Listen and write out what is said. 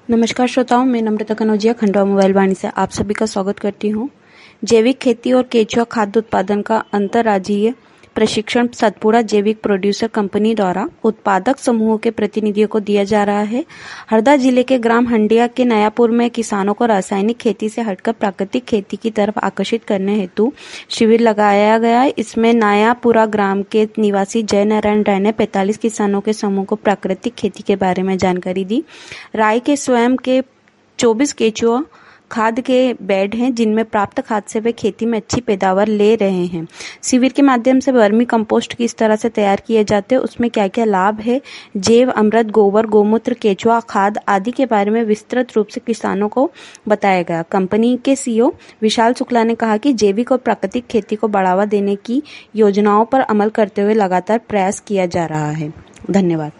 नमस्कार श्रोताओं, मैं नम्रता कनौजिया खंडवा मोबाइल वाणी से आप सभी का स्वागत करती हूँ। जैविक खेती और केंचुआ खाद्य उत्पादन का अंतर्राज्यीय प्रशिक्षण सतपुड़ा जैविक प्रोड्यूसर कंपनी द्वारा उत्पादक समूहों के प्रतिनिधियों को दिया जा रहा है। हरदा जिले के ग्राम हंडिया के नयापुर में किसानों को रासायनिक खेती से हटकर प्राकृतिक खेती की तरफ आकर्षित करने हेतु शिविर लगाया गया है। इसमें नयापुरा ग्राम के निवासी जय नारायण राय ने 45 किसानों के समूह को प्राकृतिक खेती के बारे में जानकारी दी। राय के स्वयं के 24 केंचुआ खाद के बेड हैं, जिनमें प्राप्त खाद से वे खेती में अच्छी पैदावार ले रहे हैं। शिविर के माध्यम से वर्मी कंपोस्ट किस तरह से तैयार किए जाते हैं, उसमें क्या क्या लाभ है, जैव अमृत, गोबर, गोमूत्र, केंचुआ खाद आदि के बारे में विस्तृत रूप से किसानों को बताया गया। कंपनी के सीईओ विशाल शुक्ला ने कहा कि जैविक और प्राकृतिक खेती को बढ़ावा देने की योजनाओं पर अमल करते हुए लगातार प्रयास किया जा रहा है। धन्यवाद।